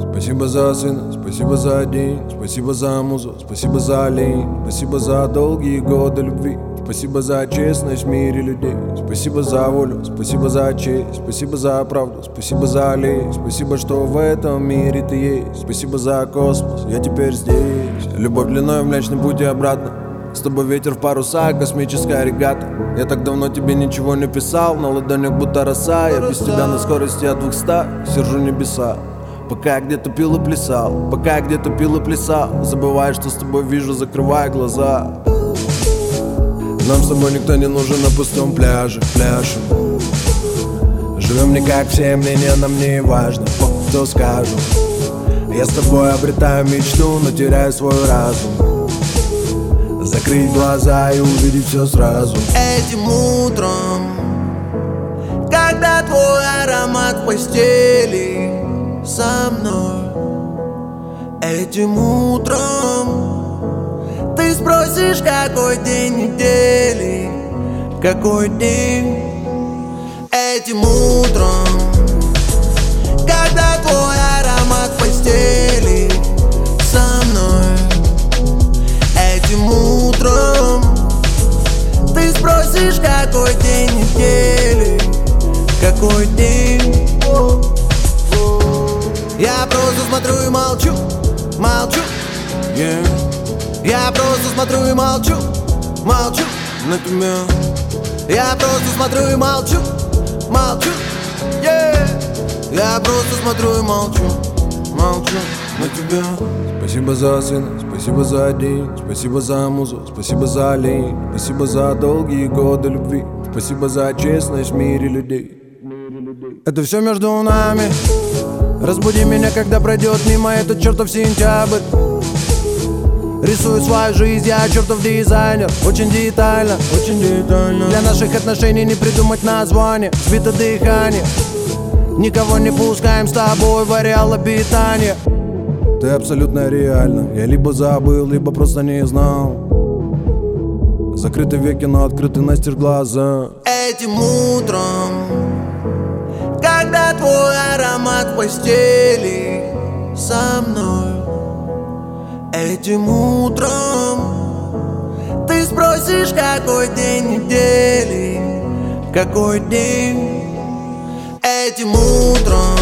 Спасибо за сына, спасибо за день, спасибо за музу, спасибо за лень, спасибо за долгие годы любви, спасибо за честность в мире людей, спасибо за волю, спасибо за честь, спасибо за правду, спасибо за лень, спасибо, что в этом мире ты есть, спасибо за космос, я теперь здесь. Любовь длиной в Млечный Путь и обратно, с тобой ветер в парусах, космическая регата. Я так давно тебе ничего не писал, на ладонях будто роса. Я без тебя на скорости от 200 сержу небеса. Пока я где-то пил и плясал, пока я где-то пил и плясал, забывая, что с тобой вижу, закрывая глаза. Нам с тобой никто не нужен на пустом пляже, пляшем. Живем не как все, мнения нам не важно, кто скажет. Я с тобой обретаю мечту, но теряю свой разум. Закрыть глаза и увидеть все сразу. Этим утром, когда твой аромат в постели со мной, этим утром ты спросишь, какой день недели, какой день. Этим утром, когда твой аромат в постели со мной, этим утром ты спросишь, какой день недели, какой день. Я просто смотрю и молчу, молчу, Я просто смотрю и молчу, молчу на тебя. Я просто смотрю и молчу, молчу, Я просто смотрю и молчу, молчу на тебя. Спасибо за сына, спасибо за день, спасибо за музу, спасибо за лень, спасибо за долгие годы любви, спасибо за честность в мире людей. Это все между нами. Разбуди меня, когда пройдет мимо этот чертов сентябрь. Рисую свою жизнь, я чертов дизайнер. Очень детально, очень детально. Для наших отношений не придумать название, сбито дыхание. Никого не пускаем с тобой в ареал обитания. Ты абсолютно реальна. Я либо забыл, либо просто не знал. Закрыты веки, но открыты настежь глаза. Этим утром, когда твой аромат в постели со мной, этим утром ты спросишь, какой день недели, какой день. Этим утром,